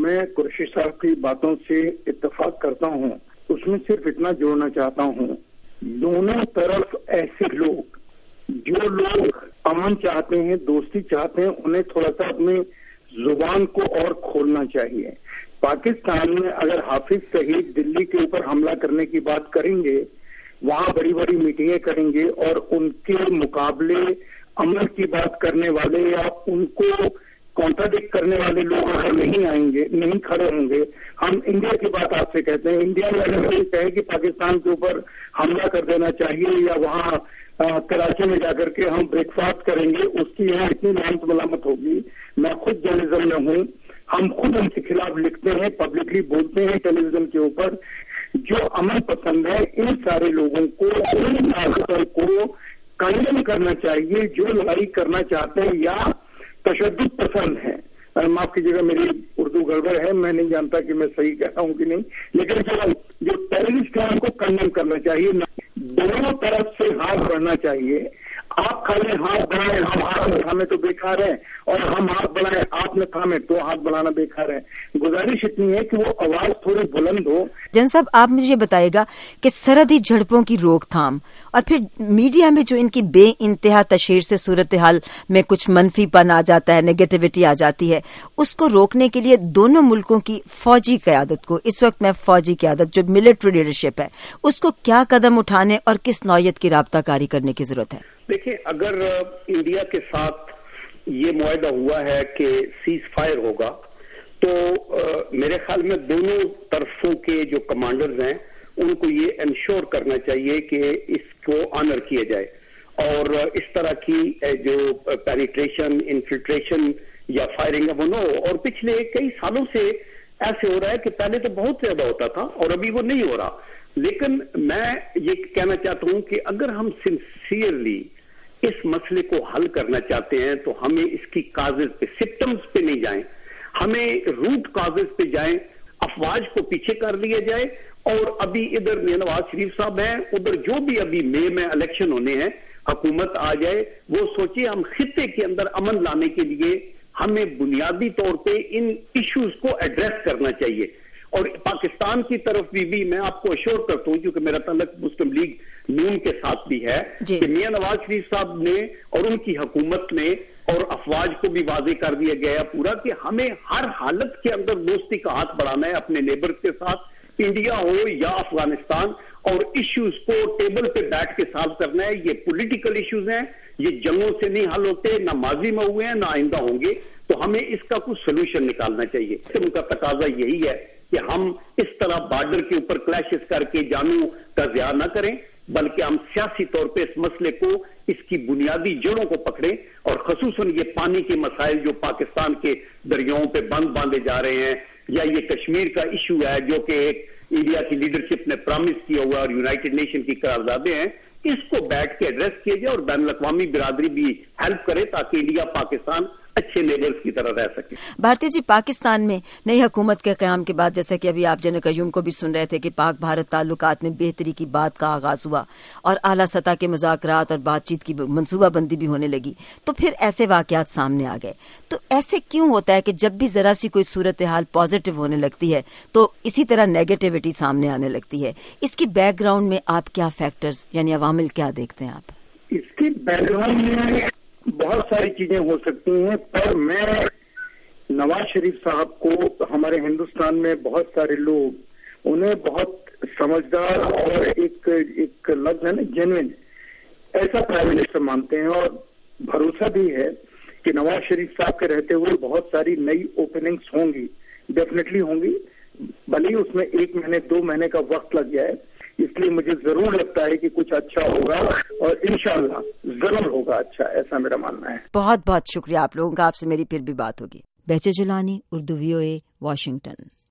میں قریشی صاحب کی باتوں سے اتفاق کرتا ہوں، اس میں صرف اتنا جوڑنا چاہتا ہوں، دونوں طرف ایسے لوگ جو لوگ امن چاہتے ہیں، دوستی چاہتے ہیں، انہیں تھوڑا سا اپنی زبان کو اور کھولنا چاہیے۔ پاکستان میں اگر حافظ سعید دلی کے اوپر حملہ کرنے کی بات کریں گے، وہاں بڑی بڑی میٹنگیں کریں گے اور ان کے مقابلے امن کی بات کرنے والے یا ان کو کانٹراڈکٹ کرنے والے لوگ اگر نہیں کھڑے ہوں گے۔ ہم انڈیا کی بات آپ سے کہتے ہیں، انڈیا میں اگر یہ کہے کہ پاکستان کے اوپر حملہ کر دینا چاہیے یا وہاں کراچی میں جا کر کے ہم بریک فاسٹ کریں گے، اس کی یہاں اتنی لعنت ملامت ہوگی۔ میں خود جرنلزم میں ہوں، ہم خود ان کے خلاف لکھتے ہیں، پبلکلی بولتے ہیں ٹیلی ویژن کے اوپر۔ جو امن پسند ہے ان سارے لوگوں کو، ان طاقتوں کو کنڈیم کرنا چاہیے جو لڑائی کرنا چاہتے ہیں یا تشدد پسند ہے۔ معاف کیجیے گا میری اردو گڑبڑ ہے، میں نہیں جانتا کہ میں صحیح کہتا ہوں کہ نہیں، لیکن جو ٹیررسٹ ہیں ان کو کنڈیم کرنا چاہیے، دونوں طرف سے ہاتھ بڑھنا چاہیے۔ آپ کھالیں ہاتھ بڑھائیں، ہم ہاتھ نہ تھامے تو بیکار ہے، اور ہم ہاتھ بڑھائیں آپ نہ تھامے تو ہاتھ بڑھانا بیکار ہے۔ گزارش اتنی ہے کہ وہ آواز تھوڑی بلند ہو۔ جن صاحب آپ مجھے یہ بتائے گا کہ سرحدی جھڑپوں کی روک تھام اور پھر میڈیا میں جو ان کی بے انتہا تشہیر سے صورتحال میں کچھ منفی پن آ جاتا ہے، نیگیٹیوٹی آ جاتی ہے، اس کو روکنے کے لیے دونوں ملکوں کی فوجی قیادت کو، اس وقت میں فوجی قیادت جو ملٹری لیڈرشپ ہے، اس کو کیا قدم اٹھانے اور کس نوعیت کی رابطہ کاری کرنے کی ضرورت ہے؟ دیکھیں، اگر انڈیا کے ساتھ یہ معاہدہ ہوا ہے کہ سیز فائر ہوگا تو میرے خیال میں دونوں طرفوں کے جو کمانڈرز ہیں ان کو یہ انشور کرنا چاہیے کہ اس کو آنر کیا جائے، اور اس طرح کی جو پینیٹریشن، انفلٹریشن یا فائرنگ ہے وہ نہ ہو۔ اور پچھلے کئی سالوں سے ایسے ہو رہا ہے کہ پہلے تو بہت زیادہ ہوتا تھا اور ابھی وہ نہیں ہو رہا۔ لیکن میں یہ کہنا چاہتا ہوں کہ اگر ہم سنسیئرلی اس مسئلے کو حل کرنا چاہتے ہیں تو ہمیں اس کی کازز پہ، سمپٹمز پہ نہیں جائیں، ہمیں روٹ کازز پہ جائیں، افواج کو پیچھے کر لیا جائے۔ اور ابھی ادھر میاں نواز شریف صاحب ہیں، ادھر جو بھی ابھی مئی میں الیکشن ہونے ہیں، حکومت آ جائے، وہ سوچے ہم خطے کے اندر امن لانے کے لیے ہمیں بنیادی طور پہ ان ایشوز کو ایڈریس کرنا چاہیے۔ اور پاکستان کی طرف بھی میں آپ کو اشور کرتا ہوں، کیونکہ میرا تعلق مسلم لیگ نون کے ساتھ بھی ہے، کہ میاں نواز شریف صاحب نے اور ان کی حکومت نے اور افواج کو بھی واضح کر دیا گیا پورا کہ ہمیں ہر حالت کے اندر دوستی کا ہاتھ بڑھانا ہے اپنے نیبر کے ساتھ، انڈیا ہو یا افغانستان، اور ایشوز کو ٹیبل پہ بیٹھ کے سالو کرنا ہے۔ یہ پولیٹیکل ایشوز ہیں، یہ جنگوں سے نہیں حل ہوتے، نہ ماضی میں ہوئے ہیں نہ آئندہ ہوں گے، تو ہمیں اس کا کچھ سولوشن نکالنا چاہیے۔ ان کا تقاضا یہی ہے کہ ہم اس طرح بارڈر کے اوپر کلیشز کر کے جانوں کا ضیاع نہ کریں، بلکہ ہم سیاسی طور پہ اس مسئلے کو، اس کی بنیادی جڑوں کو پکڑیں، اور خصوصاً یہ پانی کے مسائل جو پاکستان کے دریاؤں پہ بند باندھے جا رہے ہیں، یا یہ کشمیر کا ایشو ہے جو کہ ایک انڈیا کی لیڈرشپ نے پرامس کیا ہوا اور یونائٹڈ نیشن کی قراردادیں ہیں، اس کو بیٹھ کے ایڈریس کیا جائے اور بین الاقوامی برادری بھی ہیلپ کرے تاکہ انڈیا پاکستان اچھے لیبرز کی طرح رہ سکے۔ بھارتی جی، پاکستان میں نئی حکومت کے قیام کے بعد، جیسا کہ ابھی آپ جنرل قیوم کو بھی سن رہے تھے کہ پاک بھارت تعلقات میں بہتری کی بات کا آغاز ہوا اور اعلیٰ سطح کے مذاکرات اور بات چیت کی منصوبہ بندی بھی ہونے لگی، تو پھر ایسے واقعات سامنے آ گئے۔ تو ایسے کیوں ہوتا ہے کہ جب بھی ذرا سی کوئی صورتحال پازیٹو ہونے لگتی ہے تو اسی طرح نیگیٹیوٹی سامنے آنے لگتی ہے؟ اس کی بیک گراؤنڈ میں آپ کیا فیکٹرز یعنی عوامل کیا دیکھتے ہیں آپ؟ اس کی بیک گراؤنڈ میں بہت ساری چیزیں ہو سکتی ہیں، پر میں نواز شریف صاحب کو، ہمارے ہندوستان میں بہت سارے لوگ انہیں بہت سمجھدار اور ایک لفظ ہے نا جینوئن، ایسا پرائم منسٹر مانتے ہیں، اور بھروسہ بھی ہے کہ نواز شریف صاحب کے رہتے ہوئے بہت ساری نئی اوپننگز ہوں گی، ڈیفینیٹلی ہوں گی، بھلے اس میں 1 مہینے 2 مہینے کا وقت لگ جائے۔ اس لیے مجھے ضرور لگتا ہے کہ کچھ اچھا ہوگا، اور انشاءاللہ ضرور ہوگا اچھا، ایسا میرا ماننا ہے۔ بہت بہت شکریہ آپ لوگوں کا، آپ سے میری پھر بھی بات ہوگی۔ Bahjat Jilani, Urdu VOA، Washington.